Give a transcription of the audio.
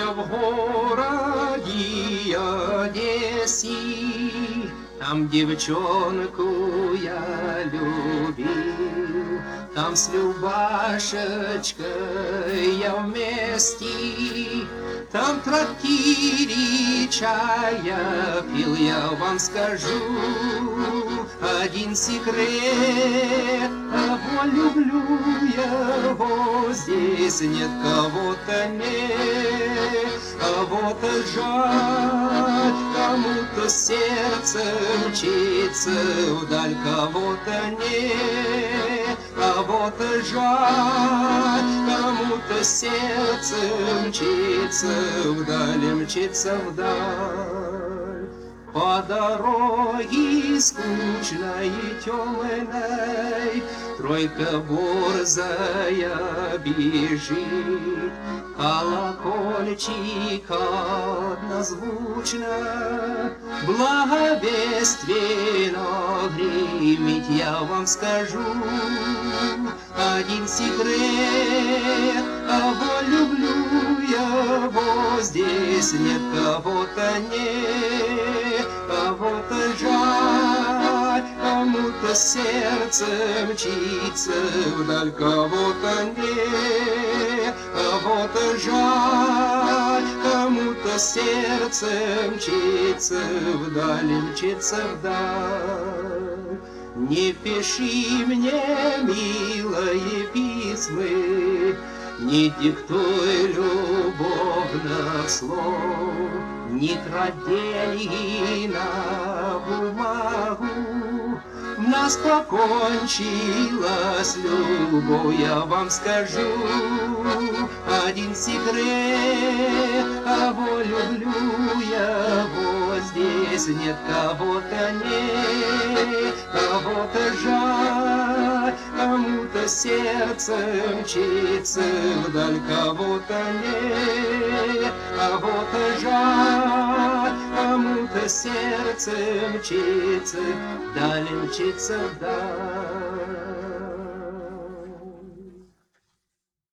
я в городе Одессе, там девчонку я любил, там с Любашечкой я вместе, там в трактире чая пил, я вам скажу один секрет. Кого люблю я, его здесь нет, кого-то нет, кого-то жаль, кому-то сердце мчится вдаль, кого-то нет, кого-то жаль, кому-то сердце мчится вдаль, мчится вдаль. По дороге скучной и темной тройка борзая бежит, колокольчик однозвучно благовественно гремит. Я вам скажу один секрет, кого люблю я, его здесь нет, кого-то нет, кого-то жаль, кому-то сердце мчится вдаль, кого-то нет, кого-то жаль, кому-то сердце мчится вдаль, мчится вдаль. Не пиши мне, милые письмы, не диктуй любовных слов, не трать деньги на бумагу. В нас покончилась любовь, я вам скажу один секрет, кого люблю я, его здесь нет, кого-то нет, кого-то жаль, кому-то сердце мчится вдаль, кого-то нет, кого-то жаль, кому-то сердце мчится вдаль, мчится вдаль.